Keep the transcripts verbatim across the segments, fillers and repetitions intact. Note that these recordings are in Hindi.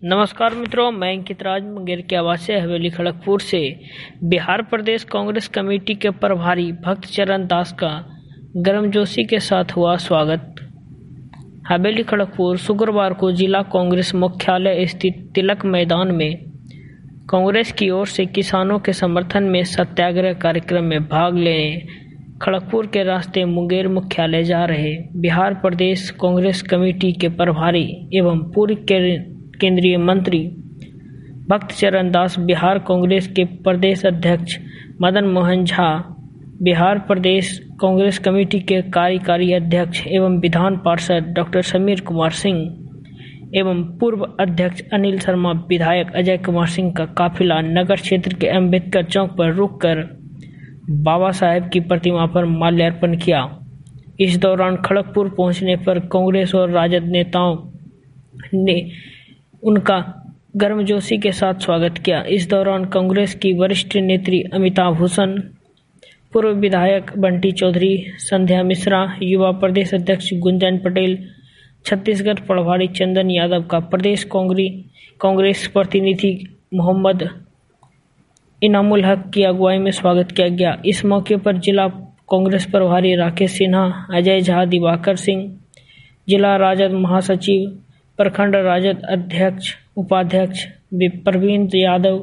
नमस्कार मित्रों, मैं अंकित राज मुंगेर के आवासीय हवेली खड़गपुर से बिहार प्रदेश कांग्रेस कमेटी के प्रभारी भक्त चरण दास का गर्मजोशी के साथ हुआ स्वागत। हवेली खड़गपुर शुक्रवार को जिला कांग्रेस मुख्यालय स्थित तिलक मैदान में कांग्रेस की ओर से किसानों के समर्थन में सत्याग्रह कार्यक्रम में भाग लेने खड़गपुर के रास्ते मुंगेर मुख्यालय जा रहे बिहार प्रदेश कांग्रेस कमेटी के प्रभारी एवं पूर्व केंद्रीय मंत्री भक्त चरण दास, बिहार कांग्रेस के प्रदेश अध्यक्ष मदन मोहन झा, बिहार प्रदेश कांग्रेस कमेटी के कार्यकारी अध्यक्ष एवं विधान पार्षद डॉक्टर समीर कुमार सिंह एवं पूर्व अध्यक्ष अनिल शर्मा, विधायक अजय कुमार सिंह का काफिला नगर क्षेत्र के अम्बेडकर चौक पर रुककर बाबा साहेब की प्रतिमा पर माल्यार्पण किया। इस दौरान खड़गपुर पहुंचने पर कांग्रेस और राजद नेताओं ने उनका गर्मजोशी के साथ स्वागत किया। इस दौरान कांग्रेस की वरिष्ठ नेत्री अमिता भूषण, पूर्व विधायक बंटी चौधरी, संध्या मिश्रा, युवा प्रदेश अध्यक्ष गुंजन पटेल, छत्तीसगढ़ प्रभारी चंदन यादव का प्रदेश कांग्रेस प्रतिनिधि मोहम्मद इनामुल हक की अगुवाई में स्वागत किया गया। इस मौके पर जिला कांग्रेस प्रभारी राकेश सिन्हा, अजय झा, दिवाकर सिंह, जिला राजद महासचिव, प्रखंड राजद अध्यक्ष उपाध्यक्ष प्रवीण यादव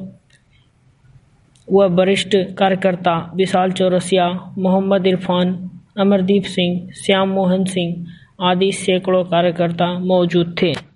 व वरिष्ठ कार्यकर्ता विशाल चौरसिया, मोहम्मद इरफान, अमरदीप सिंह, श्याम मोहन सिंह आदि सैकड़ों कार्यकर्ता मौजूद थे।